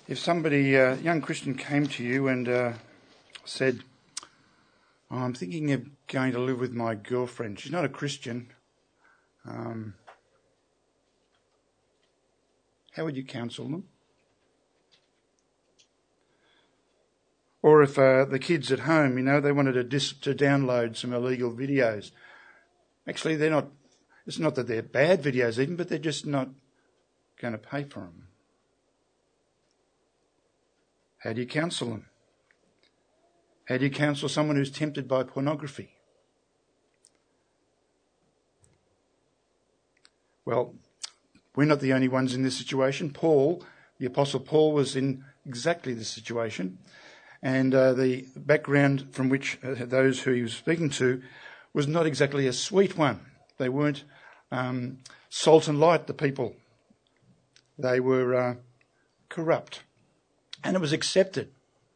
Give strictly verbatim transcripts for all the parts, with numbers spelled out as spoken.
If somebody, a uh, young Christian, came to you and uh, said, oh, I'm thinking of going to live with my girlfriend. She's not a Christian. Um, how would you counsel them? Or if uh, the kids at home, you know, they wanted to, dis- to download some illegal videos. Actually, they're not, it's not that they're bad videos even, but they're just not going to pay for them. How do you counsel them? How do you counsel someone who's tempted by pornography? Well, we're not the only ones in this situation. Paul, the Apostle Paul, was in exactly this situation. And uh, the background from which uh, those who he was speaking to was not exactly a sweet one. They weren't um, salt and light, the people. They were uh, corrupt. And it was accepted.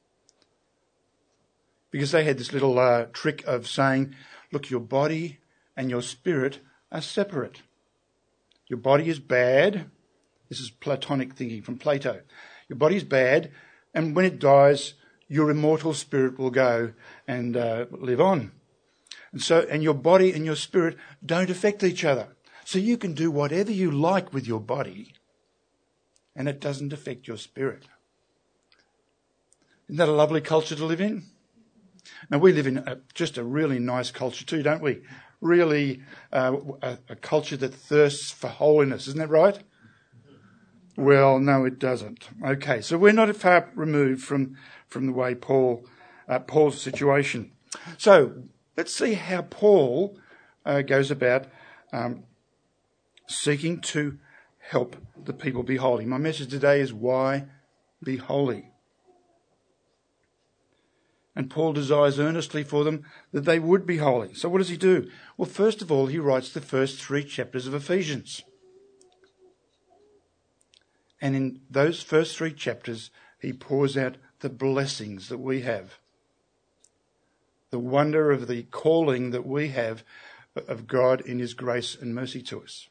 Because they had this little uh, trick of saying, look, your body and your spirit are separate. Your body is bad. This is Platonic thinking from Plato. Your body is bad, and when it dies, your immortal spirit will go and uh, live on. And so, and your body and your spirit don't affect each other. So you can do whatever you like with your body, and it doesn't affect your spirit. Isn't that a lovely culture to live in? Now, we live in a, just a really nice culture too, don't we? Really uh, a, a culture that thirsts for holiness. Isn't that right? Well, no, it doesn't. Okay, so we're not far removed from, from the way Paul, uh, Paul's situation. So let's see how Paul uh, goes about um, seeking to help the people be holy. My message today is why be holy. And Paul desires earnestly for them that they would be holy. So what does he do? Well, first of all, he writes the first three chapters of Ephesians. And in those first three chapters, he pours out the blessings that we have. The wonder of the calling that we have of God in his grace and mercy to us.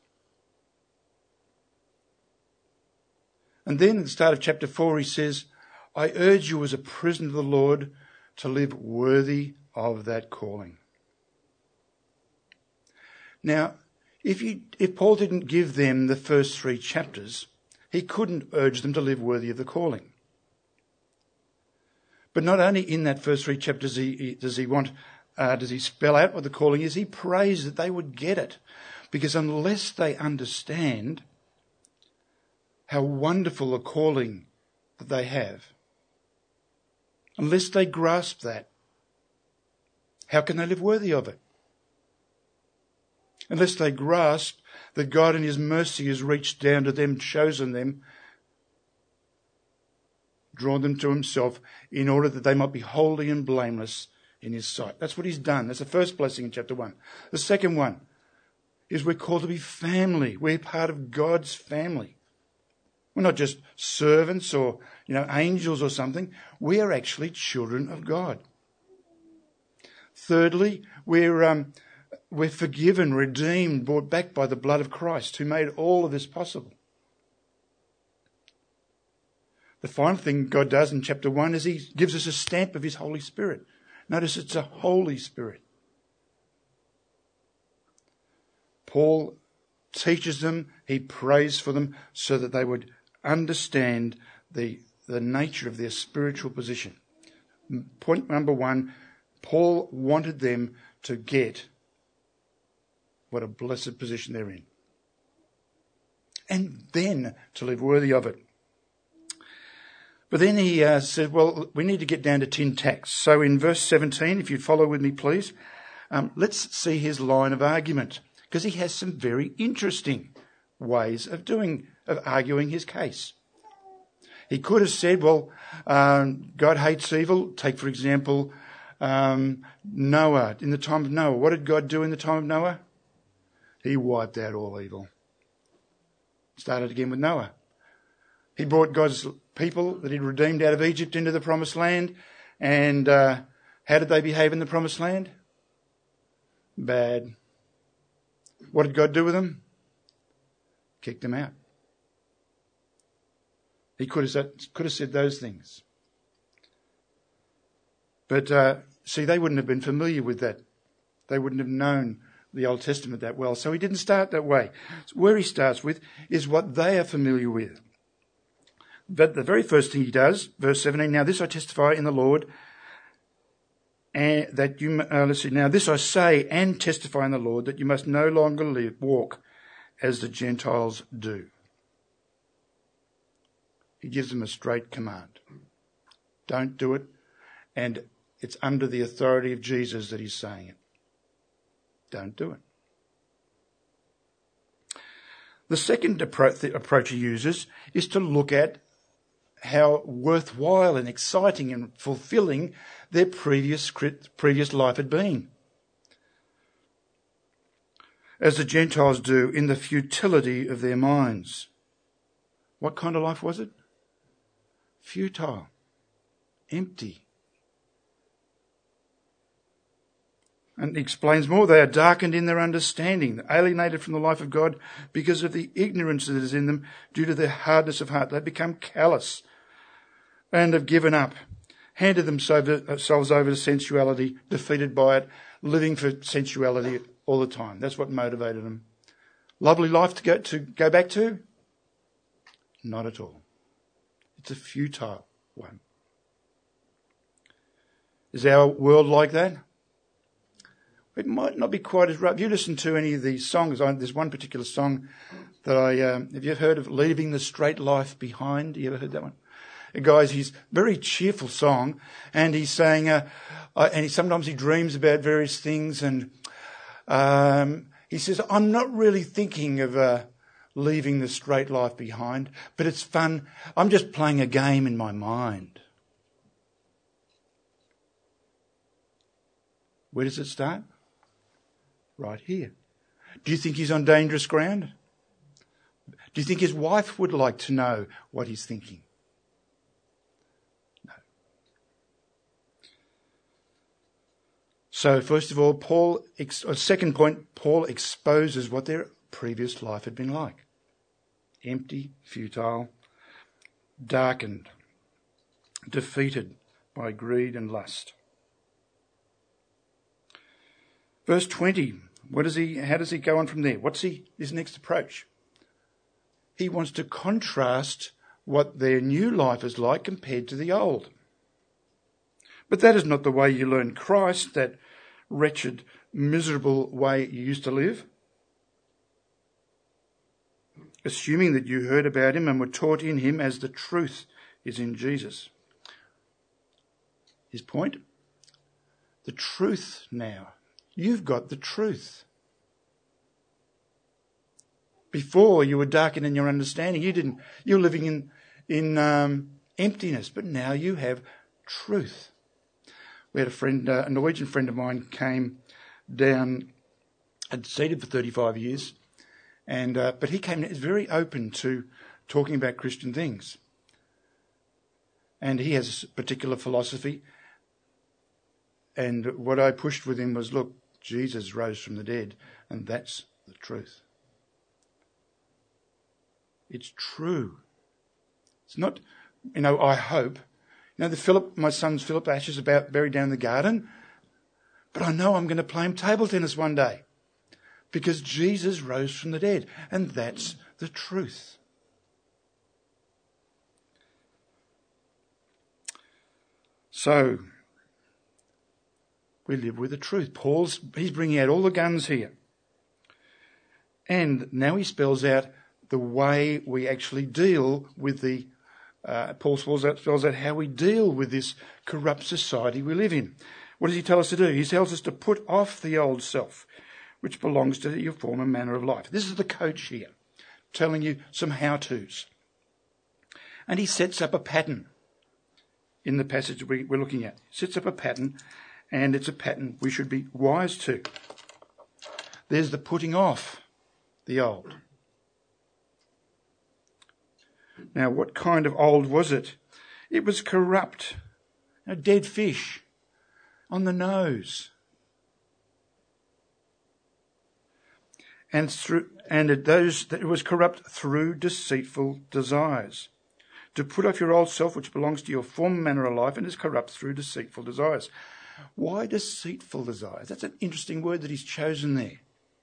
And then at the start of chapter four, he says, I urge you as a prisoner of the Lord to live worthy of that calling. Now, if you, if Paul didn't give them the first three chapters, he couldn't urge them to live worthy of the calling. But not only in that first three chapters he, he, does he want, uh, does he spell out what the calling is, he prays that they would get it. Because unless they understand how wonderful a calling that they have, unless they grasp that, how can they live worthy of it? Unless they grasp that God in his mercy has reached down to them, chosen them, drawn them to himself in order that they might be holy and blameless in his sight. That's what he's done. That's the first blessing in chapter one. The second one is we're called to be family. We're part of God's family. We're not just servants or, you know, angels or something. We are actually children of God. Thirdly, we're um, we're forgiven, redeemed, brought back by the blood of Christ, who made all of this possible. The final thing God does in chapter one is he gives us a stamp of his Holy Spirit. Notice it's a Holy Spirit. Paul teaches them, he prays for them so that they would understand the, the nature of their spiritual position. Point number one, Paul wanted them to get what a blessed position they're in. And then to live worthy of it. But then he uh, said, well, we need to get down to tin tacks. So in verse seventeen, if you'd follow with me, please, um, let's see his line of argument. Because he has some very interesting ways of doing, of arguing his case. He could have said, well, um, God hates evil. Take, for example, um, Noah. In the time of Noah, what did God do in the time of Noah? He wiped out all evil. Started again with Noah. He brought God's people that he'd redeemed out of Egypt into the promised land. And uh, how did they behave in the promised land? Bad. What did God do with them? Kicked them out. He could have said, could have said those things. But uh, see, they wouldn't have been familiar with that. They wouldn't have known the Old Testament that well. So he didn't start that way. So where he starts with is what they are familiar with. But the very first thing he does, verse seventeen, now this I testify in the Lord, and that you, uh, let's see, now this I say and testify in the Lord, that you must no longer live, walk as the Gentiles do. He gives them a straight command. Don't do it. And it's under the authority of Jesus that he's saying it. Don't do it. The second approach he uses is to look at how worthwhile and exciting and fulfilling their previous, previous life had been. As the Gentiles do in the futility of their minds. What kind of life was it? Futile. Empty. And he explains more. They are darkened in their understanding, alienated from the life of God because of the ignorance that is in them due to their hardness of heart. They become callous and have given up, handed themselves over to sensuality, defeated by it, living for sensuality all the time. That's what motivated them. Lovely life to go, to go back to? Not at all. It's a futile one. Is our world like that? It might not be quite as rough. If you listen to any of these songs, I, there's one particular song that I, um, have you heard of, Leaving the Straight Life Behind? You ever heard that one? Uh, guys, he's a very cheerful song, and he's saying, uh, uh, and he, sometimes he dreams about various things, and um, he says, I'm not really thinking of uh, leaving the straight life behind, but it's fun. I'm just playing a game in my mind. Where does it start? Right here. Do you think he's on dangerous ground? Do you think his wife would like to know what he's thinking? No. So first of all, Paul, second point, Paul exposes what their previous life had been like. Empty, futile, darkened, defeated by greed and lust. Verse twenty, what does he, how does he go on from there? What's he, his next approach? He wants to contrast what their new life is like compared to the old. But that is not the way you learn Christ, that wretched, miserable way you used to live. Assuming that you heard about him and were taught in him as the truth is in Jesus. His point? The truth now. You've got the truth. Before you were darkened in your understanding. You didn't. You were living in in um, emptiness, but now you have truth. We had a friend, uh, a Norwegian friend of mine, came down, had seated for thirty-five years, and uh, but he came. Is very open to talking about Christian things, and he has a particular philosophy. And what I pushed with him was, look, Jesus rose from the dead, and that's the truth. It's true. It's not, you know, I hope. You know, the Philip, my son's Philip Ash is about buried down in the garden, but I know I'm going to play him table tennis one day because Jesus rose from the dead, and that's the truth. So, we live with the truth. Paul's, he's bringing out all the guns here. And now he spells out the way we actually deal with the, uh, Paul spells out, spells out how we deal with this corrupt society we live in. What does he tell us to do? He tells us to put off the old self, which belongs to your former manner of life. This is the coach here, telling you some how-tos. And he sets up a pattern in the passage we, we're looking at. He sets up a pattern. And it's a pattern we should be wise to. There's the putting off the old. Now, what kind of old was it? It was corrupt. A dead fish on the nose. And through and it, those, it was corrupt through deceitful desires. to put off your old self, which belongs to your former manner of life and is corrupt through deceitful desires. Why deceitful desires? That's an interesting word that he's chosen there.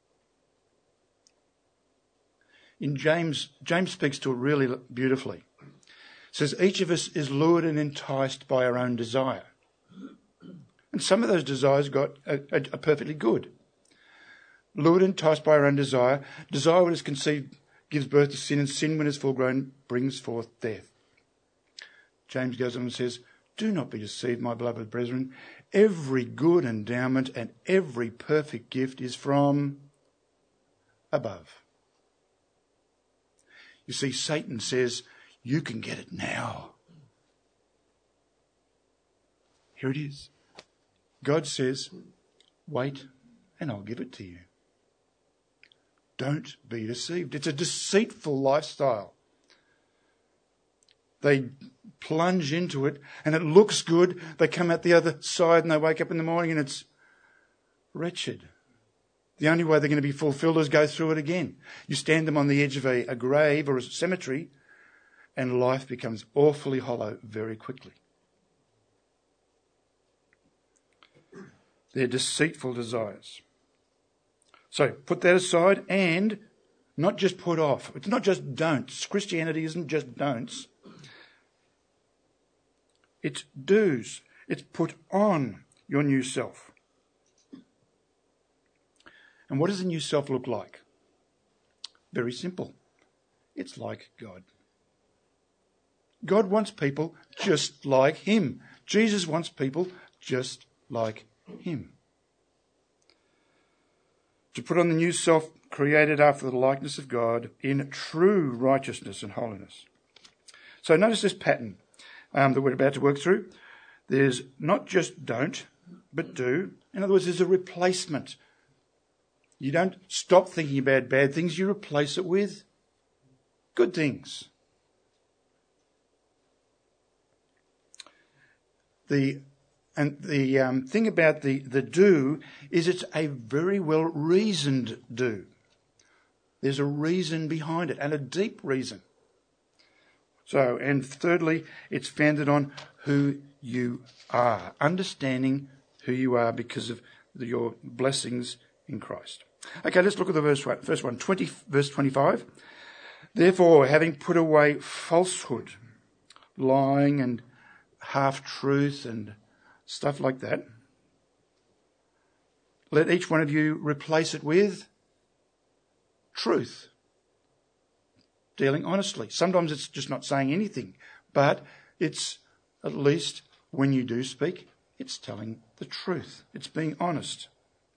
In James, James speaks to it really beautifully. It says, each of us is lured and enticed by our own desire. And some of those desires got are, are perfectly good. Lured and enticed by our own desire. Desire, when it's conceived, gives birth to sin, and sin, when it's full grown, brings forth death. James goes on and says, do not be deceived, my beloved brethren. Every good endowment and every perfect gift is from above. You see, Satan says, you can get it now. Here it is. God says, wait and I'll give it to you. Don't be deceived. It's a deceitful lifestyle. They plunge into it and it looks good. They come out the other side and they wake up in the morning and it's wretched. The only way they're going to be fulfilled is go through it again. You stand them on the edge of a, a grave or a cemetery and life becomes awfully hollow very quickly. They're deceitful desires. So put that aside and not just put off. It's not just don'ts. Christianity isn't just don'ts. It's do's. It's put on your new self. And what does the new self look like? Very simple. It's like God. God wants people just like him. Jesus wants people just like him. To put on the new self created after the likeness of God in true righteousness and holiness. So notice this pattern um, that we're about to work through. There's not just don't, but do. In other words, there's a replacement. You don't stop thinking about bad things, you replace it with good things. The And the um, thing about the, the do is it's a very well reasoned do. There's a reason behind it, and a deep reason. So, and thirdly, it's founded on who you are, understanding who you are because of the, your blessings in Christ. Okay, let's look at the verse one. First one, twenty, verse twenty-five. Therefore, having put away falsehood, lying and half-truth and stuff like that, let each one of you replace it with truth. Dealing honestly. Sometimes it's just not saying anything, but it's at least when you do speak, it's telling the truth. It's being honest.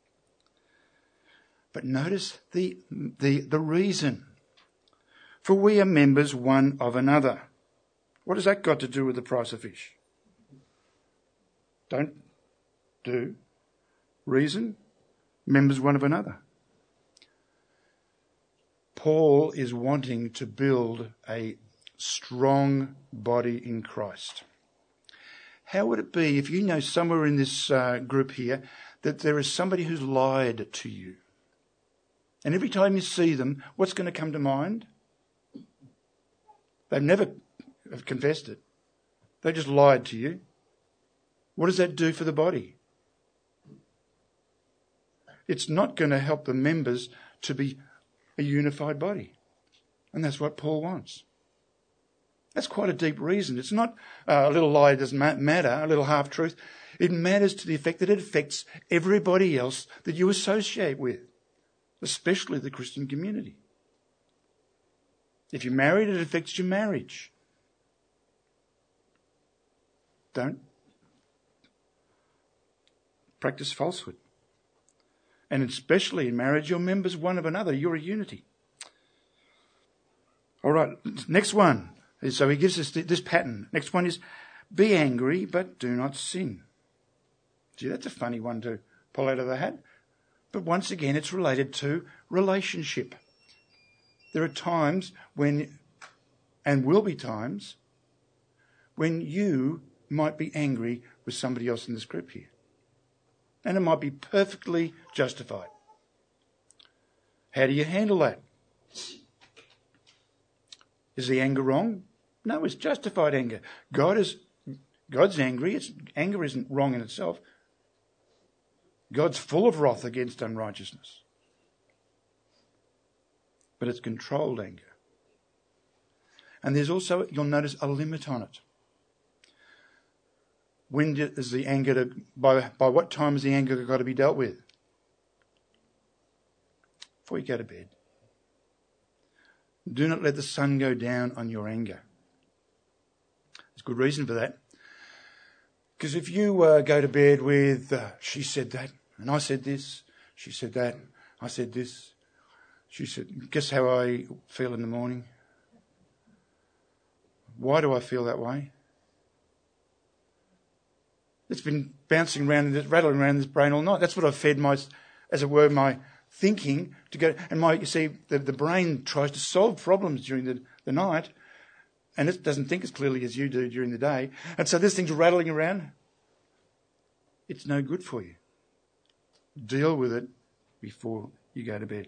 But notice the, the, the reason. For we are members one of another. What has that got to do with the price of fish? Don't do. Reason, members one of another. Paul is wanting to build a strong body in Christ. How would it be if you know somewhere in this uh, group here that there is somebody who's lied to you? And every time you see them, what's going to come to mind? They've never confessed it. They just lied to you. What does that do for the body? It's not going to help the members to be a unified body. And that's what Paul wants. That's quite a deep reason. It's not uh, a little lie doesn't matter, a little half-truth. It matters to the effect that it affects everybody else that you associate with, especially the Christian community. If you're married, it affects your marriage. Don't practice falsehood. And especially in marriage, you're members one of another. You're a unity. All right, next one. So he gives us this pattern. Next one is, be angry, but do not sin. Gee, that's a funny one to pull out of the hat. But once again, it's related to relationship. There are times when, and will be times, when you might be angry with somebody else in this group here. And it might be perfectly justified. How do you handle that? Is the anger wrong? No, it's justified anger. God is God's angry. It's, anger isn't wrong in itself. God's full of wrath against unrighteousness. But it's controlled anger. And there's also, you'll notice, a limit on it. When is the anger to, by, by what time is the anger got to be dealt with? Before you go to bed. Do not let the sun go down on your anger. There's good reason for that. Because if you uh, go to bed with, uh, she said that, and I said this, she said that, I said this, she said, guess how I feel in the morning? Why do I feel that way? It's been bouncing around and rattling around this brain all night. That's what I've fed my, as it were, my thinking to go. And my, you see, the, the brain tries to solve problems during the, the night, and it doesn't think as clearly as you do during the day. And so this thing's rattling around. It's no good for you. Deal with it before you go to bed.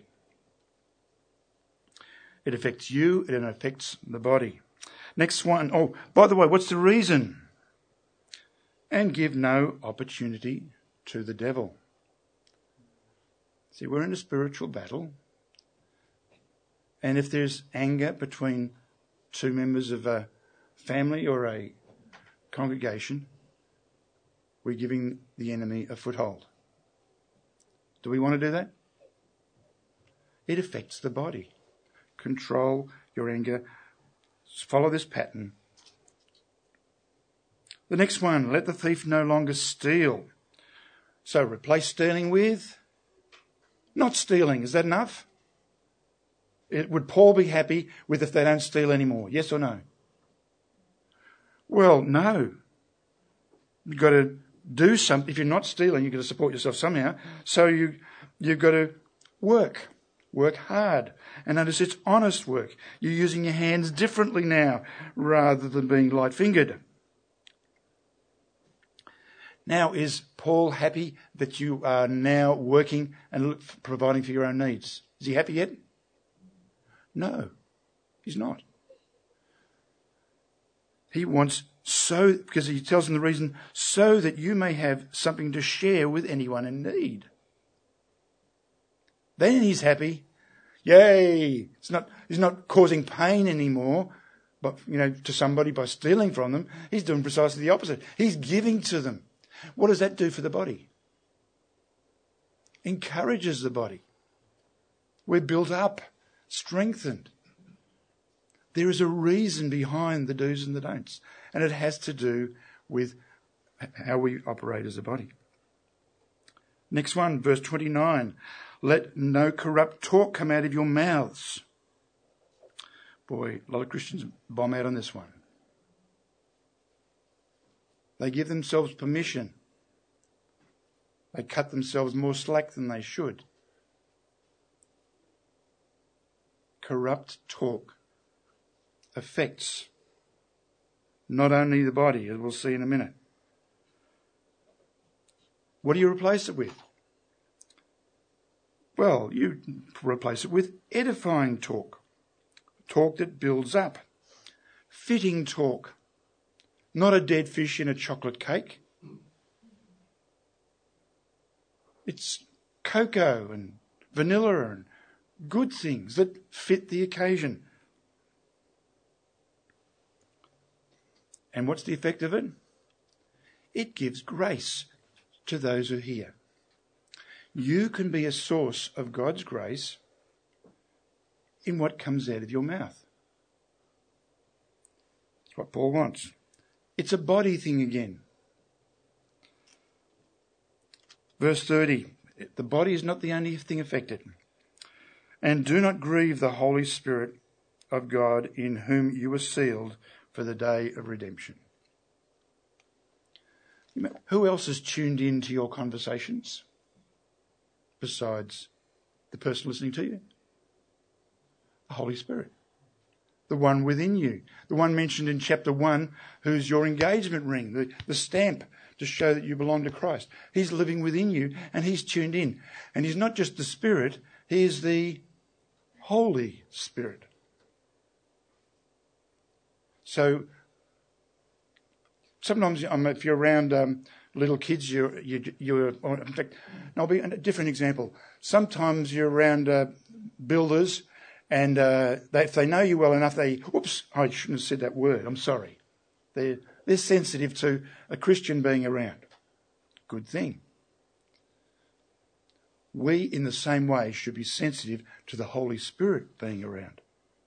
It affects you and it affects the body. Next one. Oh, by the way, what's the reason? And give no opportunity to the devil. See, we're in a spiritual battle. And if there's anger between two members of a family or a congregation, we're giving the enemy a foothold. Do we want to do that? It affects the body. Control your anger. Follow this pattern. The next one, let the thief no longer steal. So replace stealing with not stealing. Is that enough? It, would Paul be happy with if they don't steal anymore? Yes or no? Well, no. You've got to do something. If you're not stealing, you've got to support yourself somehow. So you, you've got to work. Work hard. And notice it's honest work. You're using your hands differently now rather than being light-fingered. Now, is Paul happy that you are now working and providing for your own needs? Is he happy yet? No, he's not. He wants so, because he tells them the reason, so that you may have something to share with anyone in need. Then he's happy. Yay! It's not, he's not causing pain anymore, but, you know, to somebody by stealing from them. He's doing precisely the opposite. He's giving to them. What does that do for the body? Encourages the body. We're built up, strengthened. There is a reason behind the do's and the don'ts, and it has to do with how we operate as a body. Next one, verse twenty-nine. Let no corrupt talk come out of your mouths. Boy, a lot of Christians bomb out on this one. They give themselves permission. They cut themselves more slack than they should. Corrupt talk affects not only the body, as we'll see in a minute. What do you replace it with? Well, you replace it with edifying talk. Talk that builds up. Fitting talk. Not a dead fish in a chocolate cake. It's cocoa and vanilla and good things that fit the occasion. And what's the effect of it? It gives grace to those who hear. You can be a source of God's grace in what comes out of your mouth. That's what Paul wants. It's a body thing again. Verse thirty, the body is not the only thing affected. And do not grieve the Holy Spirit of God in whom you were sealed for the day of redemption. Who else is tuned in to your conversations besides the person listening to you? The Holy Spirit. The one within you. The one mentioned in chapter one, who's your engagement ring, the, the stamp to show that you belong to Christ. He's living within you and he's tuned in. And he's not just the Spirit, he is the Holy Spirit. So sometimes um, if you're around um, little kids, you're, you, you're, in fact, I'll be a different example. Sometimes you're around uh, builders and uh, they, if they know you well enough, they, whoops, I shouldn't have said that word, I'm sorry. They're, they're sensitive to a Christian being around. Good thing. We, in the same way, should be sensitive to the Holy Spirit being around.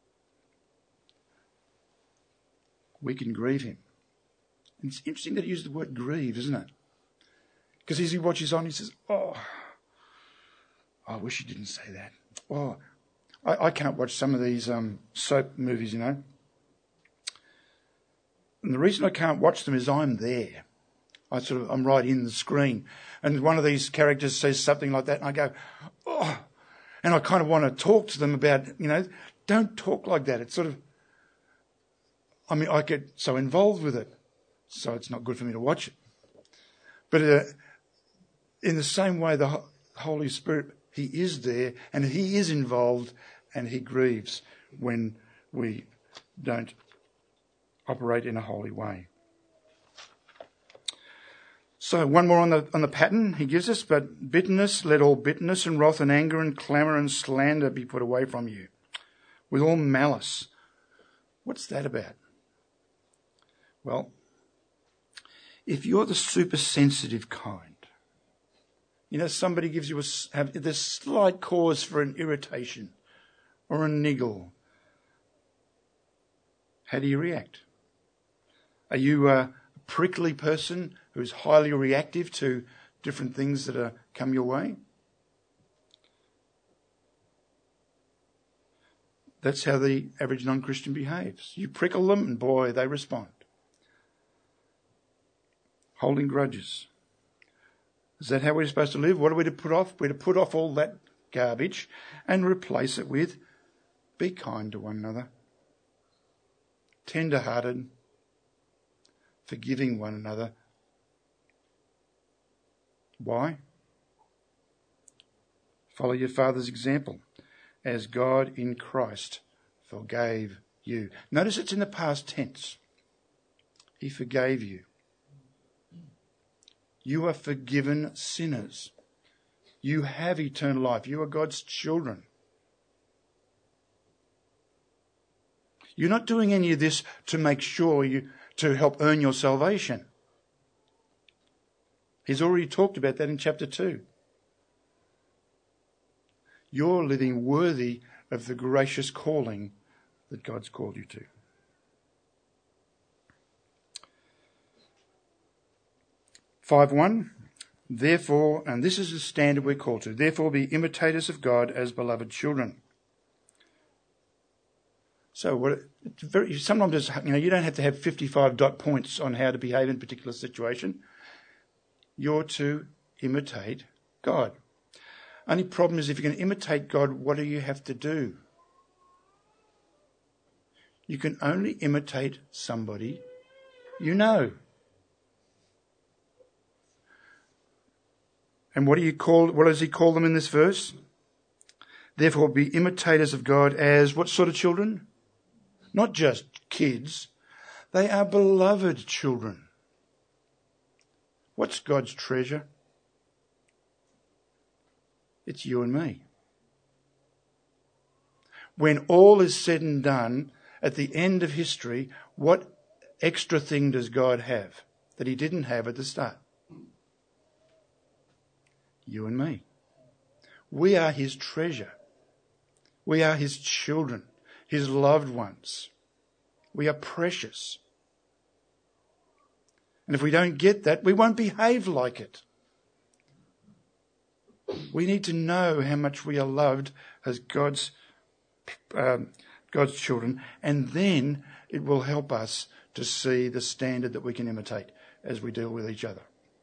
We can grieve him. And it's interesting that he used the word grieve, isn't it? Because as he watches on, he says, oh, I wish he didn't say that. Oh, I, I can't watch some of these um, soap movies, you know. And the reason I can't watch them is I'm there. I sort of, I'm right in the screen. And one of these characters says something like that, and I go, oh, and I kind of want to talk to them about, you know, don't talk like that. It's sort of, I mean, I get so involved with it, so it's not good for me to watch it. But uh, in the same way, the Holy Spirit, he is there, and he is involved, and he grieves when we don't operate in a holy way. So one more on the on the pattern he gives us, but bitterness, let all bitterness and wrath and anger and clamour and slander be put away from you, with all malice. What's that about? Well, if you're the super sensitive kind, you know, somebody gives you a have this slight cause for an irritation or a niggle. How do you react? Are you a prickly person who's highly reactive to different things that are come your way? That's how the average non-Christian behaves. You prickle them and boy, they respond. Holding grudges. Is that how we're supposed to live? What are we to put off? We're to put off all that garbage and replace it with be kind to one another, tender-hearted, forgiving one another. Why? Follow your Father's example, as God in Christ forgave you. Notice it's in the past tense. He forgave you. You are forgiven sinners. You have eternal life. You are God's children. You're not doing any of this to make sure you, to help earn your salvation. He's already talked about that in chapter two. You're living worthy of the gracious calling that God's called you to. five one, therefore, and this is the standard we're called to, therefore be imitators of God as beloved children. So what, it's very, sometimes you know you don't have to have fifty-five dot points on how to behave in a particular situation. You're to imitate God. Only problem is if you're going to imitate God, what do you have to do? You can only imitate somebody you know. And what do you call? What does he call them in this verse? Therefore, be imitators of God as what sort of children? Not just kids. They are beloved children. What's God's treasure? It's you and me. When all is said and done, at the end of history, what extra thing does God have that he didn't have at the start? You and me. We are his treasure. We are his children, his loved ones. We are precious. And if we don't get that, we won't behave like it. We need to know how much we are loved as God's um, God's children, and then it will help us to see the standard that we can imitate as we deal with each other.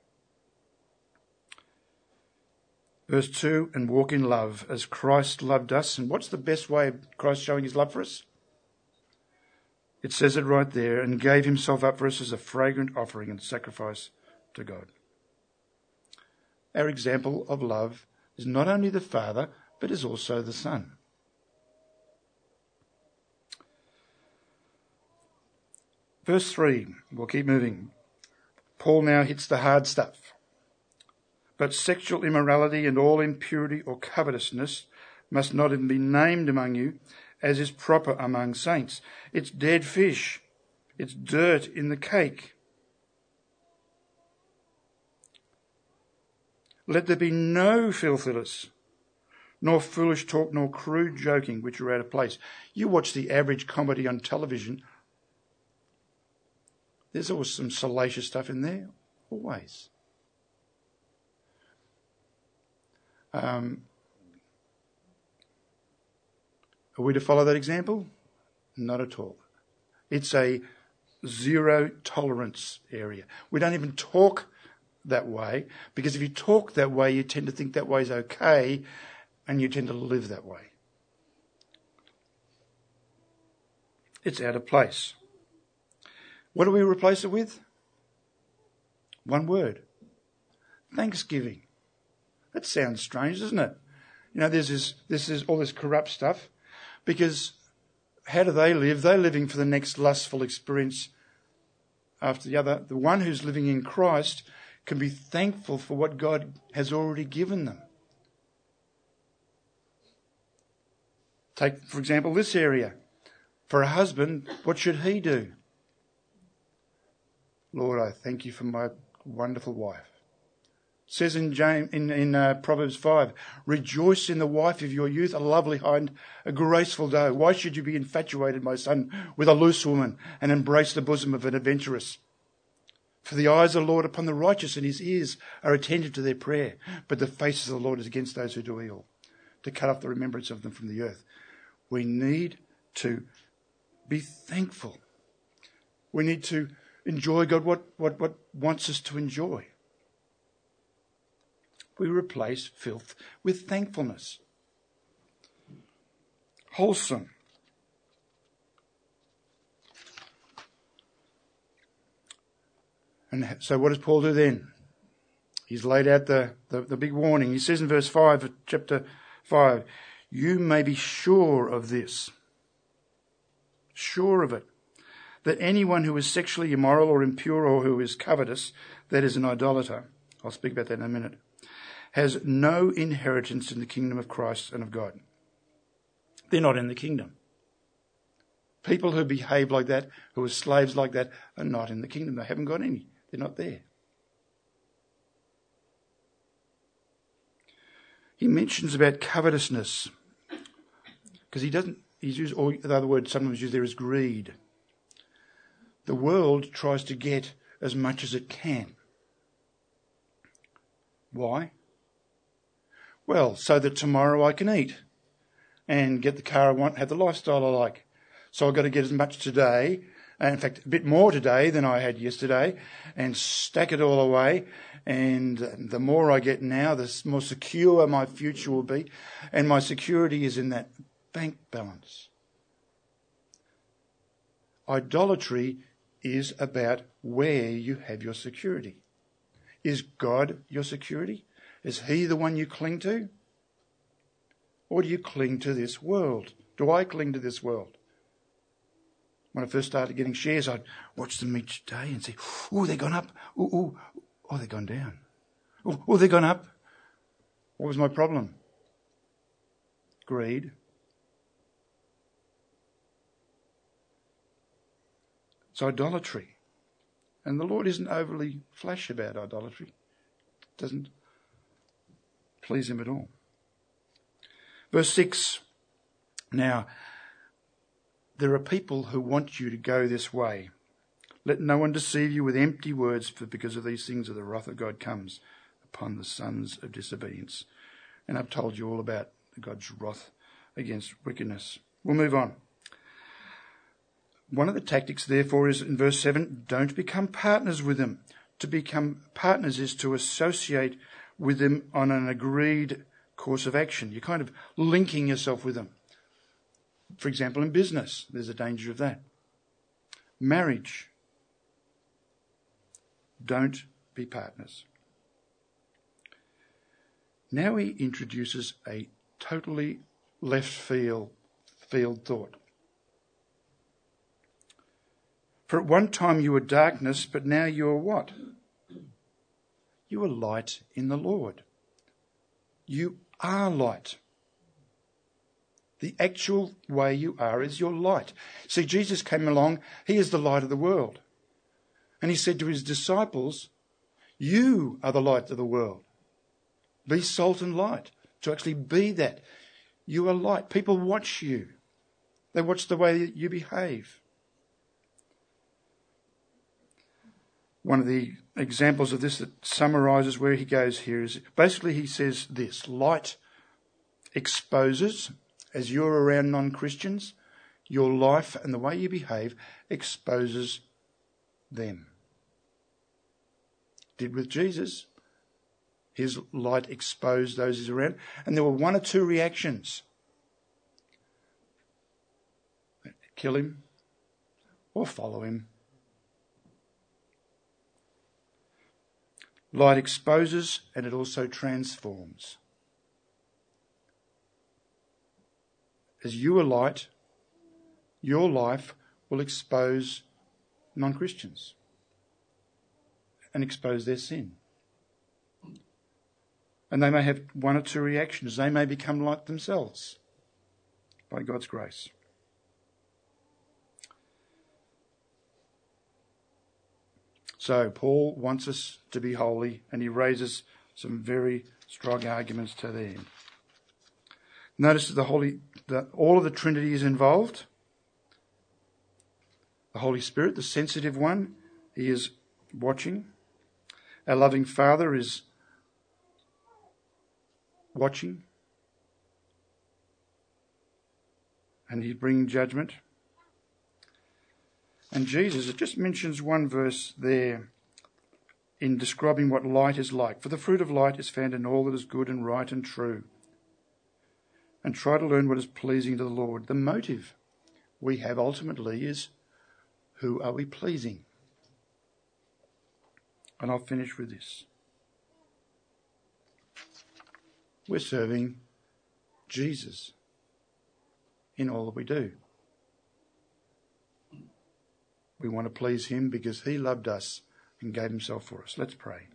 Verse two, and walk in love as Christ loved us. And what's the best way of Christ showing his love for us? It says it right there, and gave himself up for us as a fragrant offering and sacrifice to God. Our example of love is not only the Father, but is also the Son. Verse three, we'll keep moving. Paul now hits the hard stuff. But sexual immorality and all impurity or covetousness must not even be named among you, as is proper among saints. It's dead fish. It's dirt in the cake. Let there be no filthiness, nor foolish talk, nor crude joking, which are out of place. You watch the average comedy on television, there's always some salacious stuff in there. Always. Um, are we to follow that example? Not at all. It's a zero tolerance area. We don't even talk that way, because if you talk that way, you tend to think that way is okay, and you tend to live that way. It's out of place. What do we replace it with? One word. Thanksgiving. That sounds strange, doesn't it? You know, there's this, this is all this corrupt stuff, because how do they live? They're living for the next lustful experience after the other. The one who's living in Christ can be thankful for what God has already given them. Take, for example, this area. For a husband, what should he do? Lord, I thank you for my wonderful wife. It says in James, in, in uh, Proverbs five, rejoice in the wife of your youth, a lovely hind, a graceful doe. Why should you be infatuated, my son, with a loose woman and embrace the bosom of an adventuress? For the eyes of the Lord upon the righteous, and his ears are attentive to their prayer. But the face of the Lord is against those who do evil, to cut off the remembrance of them from the earth. We need to be thankful. We need to enjoy God what, what, what wants us to enjoy. We replace filth with thankfulness. Wholesome. And so what does Paul do then? He's laid out the, the, the big warning. He says in verse five of chapter five, you may be sure of this, sure of it, that anyone who is sexually immoral or impure or who is covetous, that is an idolater, I'll speak about that in a minute, has no inheritance in the kingdom of Christ and of God. They're not in the kingdom. People who behave like that, who are slaves like that, are not in the kingdom. They haven't got any. They're not there. He mentions about covetousness, because he doesn't, he's used, or the other word sometimes used there is greed. The world tries to get as much as it can. Why? Well, so that tomorrow I can eat and get the car I want, have the lifestyle I like. So I've got to get as much today, and in fact, a bit more today than I had yesterday, and stack it all away. And the more I get now, the more secure my future will be. And my security is in that bank balance. Idolatry is about where you have your security. Is God your security? Is he the one you cling to? Or do you cling to this world? Do I cling to this world? When I first started getting shares, I'd watch them each day and say, oh, they've gone up. Oh, oh, oh, they've gone down. Oh, oh, they've gone up. What was my problem? Greed. It's idolatry. And the Lord isn't overly flash about idolatry. It doesn't please him at all. Verse six. Now, there are people who want you to go this way. Let no one deceive you with empty words, for because of these things the wrath of God comes upon the sons of disobedience. And I've told you all about God's wrath against wickedness. We'll move on. One of the tactics, therefore, is in verse seven, don't become partners with them. To become partners is to associate with them on an agreed course of action. You're kind of linking yourself with them. For example, in business, there's a danger of that. Marriage. Don't be partners. Now he introduces a totally left field, field thought. For at one time you were darkness, but now you are what? You are light in the Lord. You are light. The actual way you are is your light. See, Jesus came along. He is the light of the world. And he said to his disciples, you are the light of the world. Be salt and light. To actually be that. You are light. People watch you. They watch the way that you behave. One of the examples of this that summarises where he goes here is basically he says this: light exposes, as you're around non-Christians, your life and the way you behave exposes them. Did with Jesus. His light exposed those he's around. And there were one or two reactions. Kill him or follow him. Light exposes and it also transforms. As you are light, your life will expose non-Christians and expose their sin. And they may have one or two reactions. They may become like themselves by God's grace. So Paul wants us to be holy, and he raises some very strong arguments to them. Notice that the Holy, that all of the Trinity is involved. The Holy Spirit, the sensitive one, he is watching. Our loving Father is watching. And he's bringing judgment. And Jesus, it just mentions one verse there in describing what light is like. For the fruit of light is found in all that is good and right and true. And try to learn what is pleasing to the Lord. The motive we have ultimately is, who are we pleasing? And I'll finish with this. We're serving Jesus in all that we do. We want to please him because he loved us and gave himself for us. Let's pray.